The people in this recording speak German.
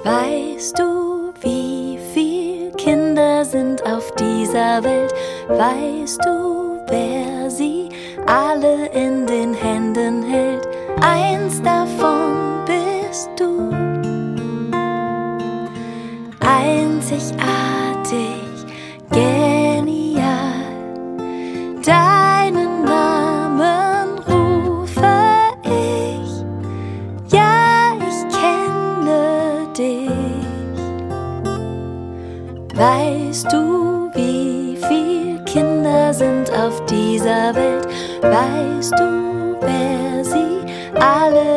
Weißt du, wie viel Kinder sind auf dieser Welt? Weißt du, wer sie alle in den Händen hält? Eins davon bist du. Einzigartig, genial. Deinen Namen rufe ich. Ja, ich kenne dich. Weißt du, wie viel Kinder sind auf dieser Welt? Weißt du, wer sie alle